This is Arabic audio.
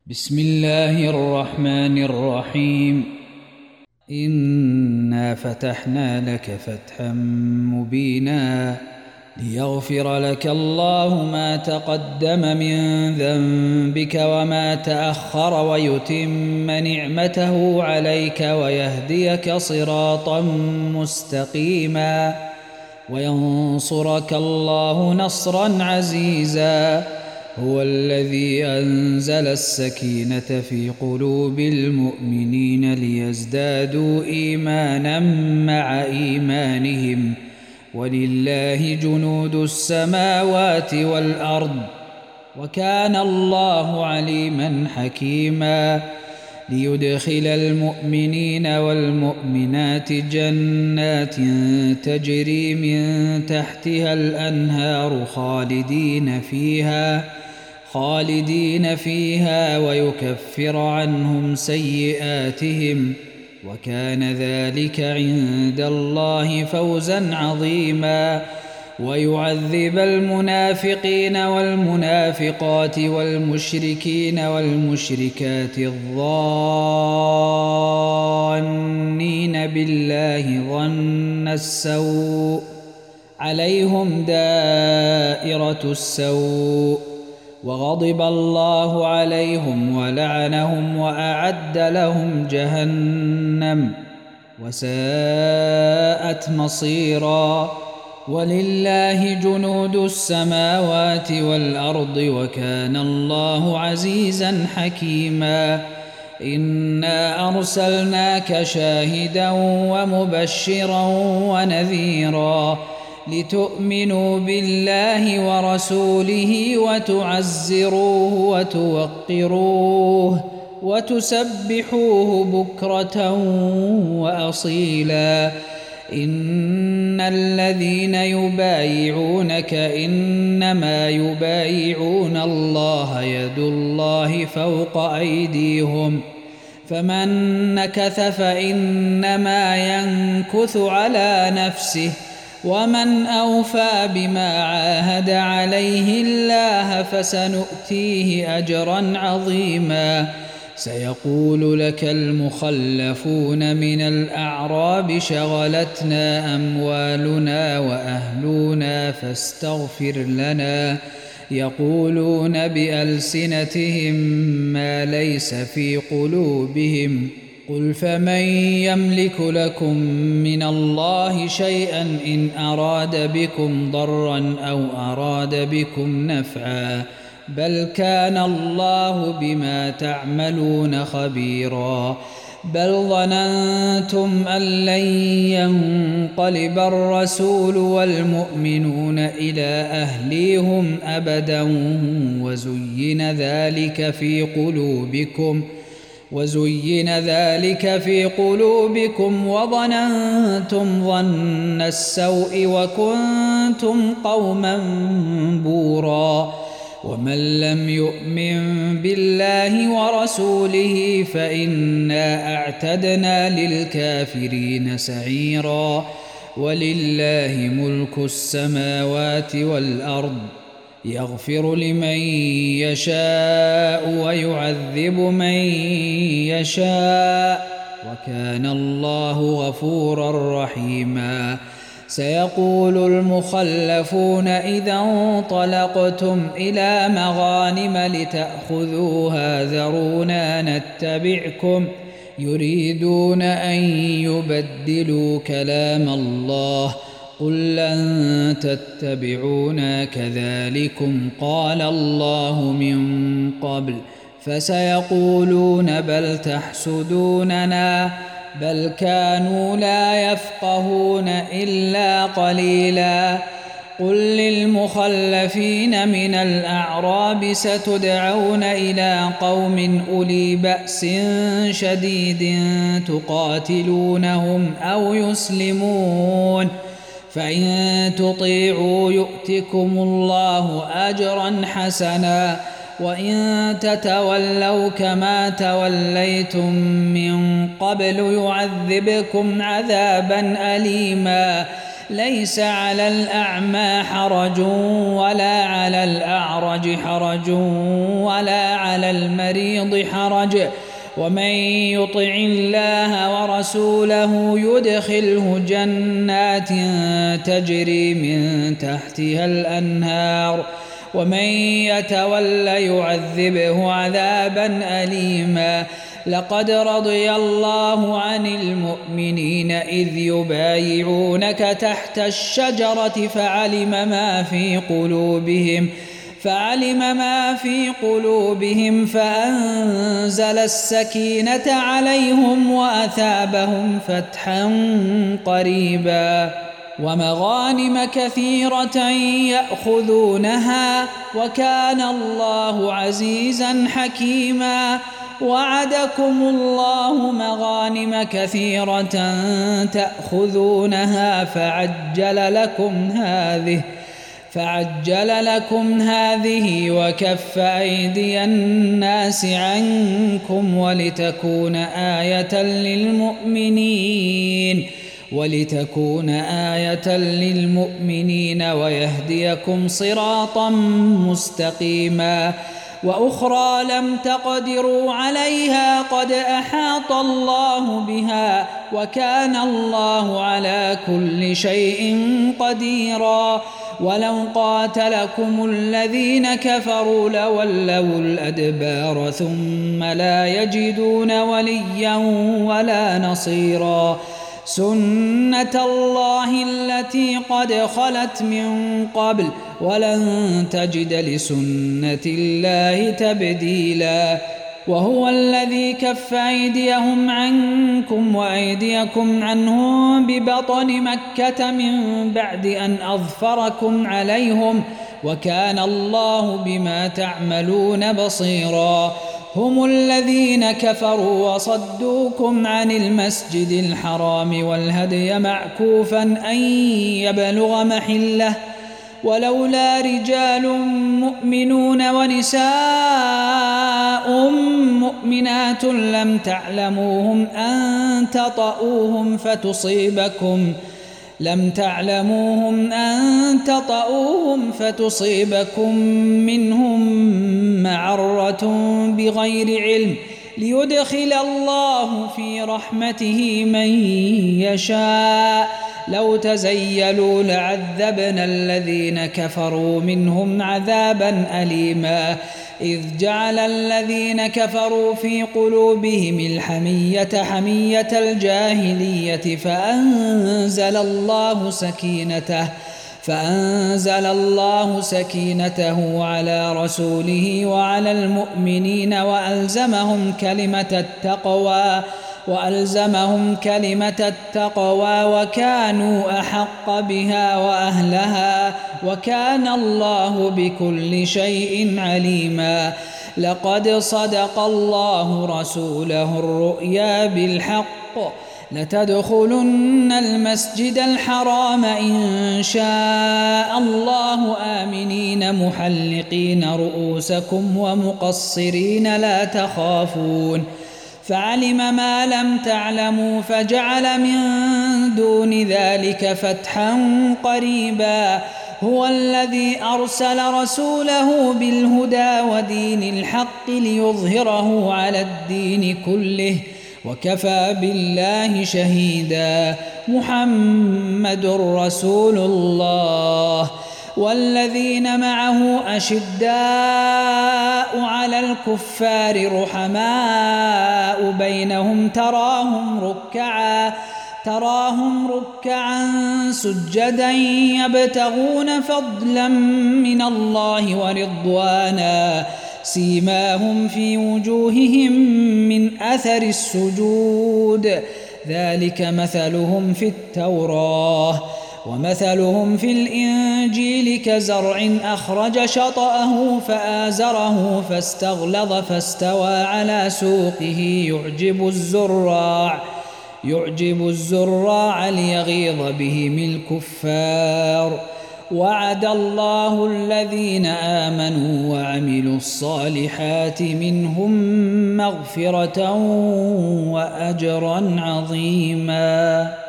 بسم الله الرحمن الرحيم. إنا فتحنا لك فتحا مبينا ليغفر لك الله ما تقدم من ذنبك وما تأخر ويتم نعمته عليك ويهديك صراطا مستقيما وينصرك الله نصرا عزيزا. هو الذي أنزل السكينة في قلوب المؤمنين ليزدادوا إيمانا مع إيمانهم ولله جنود السماوات والأرض وكان الله عليما حكيما. ليدخل المؤمنين والمؤمنات جنات تجري من تحتها الأنهار خالدين فيها ويكفر عنهم سيئاتهم وكان ذلك عند الله فوزا عظيما. ويعذب المنافقين والمنافقات والمشركين والمشركات الظانين بالله ظن السوء عليهم دائرة السوء وغضب الله عليهم ولعنهم وأعد لهم جهنم وساءت مصيرا. ولله جنود السماوات والأرض وكان الله عزيزا حكيما. إنا أرسلناك شاهدا ومبشرا ونذيرا لتؤمنوا بالله ورسوله وتعزروه وتوقروه وتسبحوه بكرة وأصيلا. إن الذين يبايعونك إنما يبايعون الله يد الله فوق أيديهم فمن نكث فإنما ينكث على نفسه ومن أوفى بما عاهد عليه الله فسنؤتيه أجرا عظيما. سيقول لك المخلفون من الأعراب شغلتنا أموالنا وأهلنا فاستغفر لنا يقولون بألسنتهم ما ليس في قلوبهم قل فمن يملك لكم من الله شيئا إن أراد بكم ضرا أو أراد بكم نفعا بل كان الله بما تعملون خبيرا. بل ظننتم أن لن ينقلب الرسول والمؤمنون إلى أهليهم أبدا وزين ذلك في قلوبكم وظننتم ظن السوء وكنتم قوما بورا. ومن لم يؤمن بالله ورسوله فإنا أعتدنا للكافرين سعيرا. ولله ملك السماوات والأرض يغفر لمن يشاء ويعذب من يشاء وكان الله غفورا رحيما. سيقول المخلفون إذا انطلقتم إلى مغانم لتأخذوها ذرونا نتبعكم يريدون أن يبدلوا كلام الله قل لن تتبعونا كذلكم قال الله من قبل فسيقولون بل تحسدوننا بل كانوا لا يفقهون إلا قليلا. قل للمخلفين من الأعراب ستدعون إلى قوم أولي بأس شديد تقاتلونهم أو يسلمون فإن تطيعوا يؤتكم الله أجرا حسنا وإن تتولوا كما توليتم من قبل يعذبكم عذابا أليما. ليس على الأعمى حرج ولا على الأعرج حرج ولا على المريض حرج ومن يطع الله ورسوله يدخله جنات تجري من تحتها الأنهار ومن يتول يعذبه عذابا أليما لقد رضي الله عن المؤمنين إذ يبايعونك تحت الشجرة فعلم ما في قلوبهم فأنزل السكينة عليهم وأثابهم فتحا قريبا ومغانم كثيرة يأخذونها وكان الله عزيزا حكيما وعدكم الله مغانم كثيرة تأخذونها فعجل لكم هذه وكف أيدي الناس عنكم ولتكون آية للمؤمنين ويهديكم صراطا مستقيما وأخرى لم تقدروا عليها قد أحاط الله بها وكان الله على كل شيء قديرا ولو قاتلكم الذين كفروا لولوا الأدبار ثم لا يجدون وليا ولا نصيرا سنة الله التي قد خلت من قبل ولن تجد لسنة الله تبديلا وهو الذي كف أيديهم عنكم وأيديكم عنهم ببطن مكة من بعد أن أظفركم عليهم وكان الله بما تعملون بصيرا هم الذين كفروا وصدوكم عن المسجد الحرام والهدي معكوفا أن يبلغ محله ولولا رجال مؤمنون ونساء مؤمنات لم تعلموهم أن تطؤوهم فتصيبكم منهم معرة بغير علم ليدخل الله في رحمته من يشاء لو تزيلوا لعذبنا الذين كفروا منهم عذابا أليما إذ جعل الذين كفروا في قلوبهم الحمية حمية الجاهلية فأنزل الله سكينته على رسوله وعلى المؤمنين وألزمهم كلمة التقوى وكانوا أحق بها وأهلها وكان الله بكل شيء عليما لقد صدق الله رسوله الرؤيا بالحق لتدخلن المسجد الحرام إن شاء الله آمنين محلقين رؤوسكم ومقصرين لا تخافون فعلم ما لم تعلموا فجعل من دون ذلك فتحا قريبا هو الذي أرسل رسوله بالهدى ودين الحق ليظهره على الدين كله وكفى بالله شهيدا محمد رسول الله والذين معه أشداء على الكفار رحماء بينهم تراهم ركعا سجدا يبتغون فضلا من الله ورضوانا سيماهم في وجوههم من أثر السجود ذلك مثلهم في التوراة ومثلهم في الإنجيل كزرع أخرج شطأه فآزره فاستغلظ فاستوى على سوقه يعجب الزراع ليغيظ بهم الكفار وعد الله الذين آمنوا وعملوا الصالحات منهم مغفرة وأجرا عظيما.